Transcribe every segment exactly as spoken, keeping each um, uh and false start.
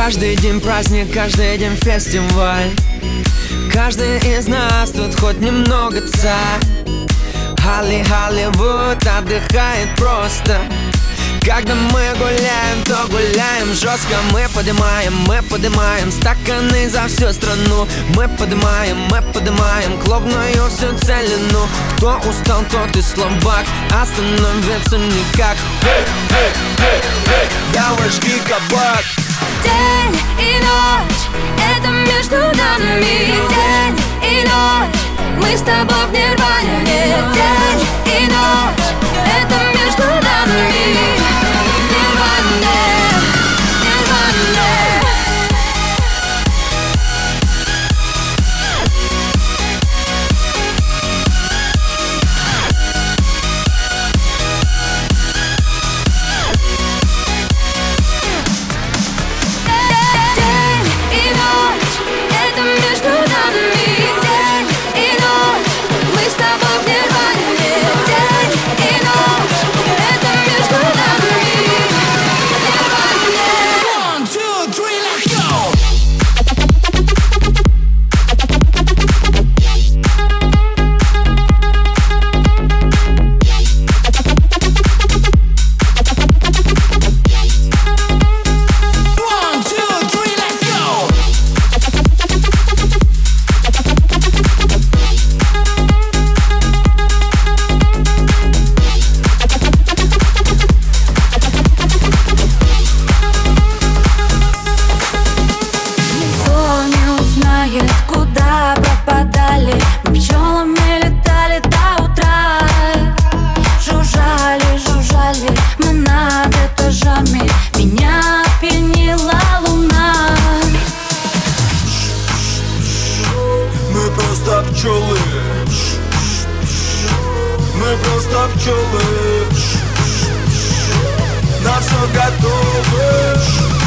Каждый день праздник, каждый день фестиваль. Каждый из нас тут хоть немного царь. Холли Холливуд отдыхает просто. Когда мы гуляем, то гуляем жестко. Мы поднимаем, мы поднимаем стаканы за всю страну. Мы поднимаем, мы поднимаем клубную всю целину. Кто устал, тот и слабак, остановиться никак. Эй, эй, эй, эй, давай жги кабак. День и ночь, это между нами. День и ночь, мы с тобой в нирване. День и ночь, это между нами. Куда пропадали, мы пчелами летали до утра. Жужжали, жужжали мы над этажами. Меня опьянила луна. Мы просто пчелы. Мы просто пчелы. На все готовы.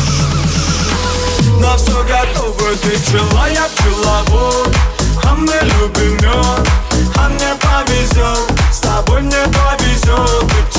На все готовы. Ты пчела, я пчеловод. А мы любим мед. А мне повезет, с тобой мне повезет. Ты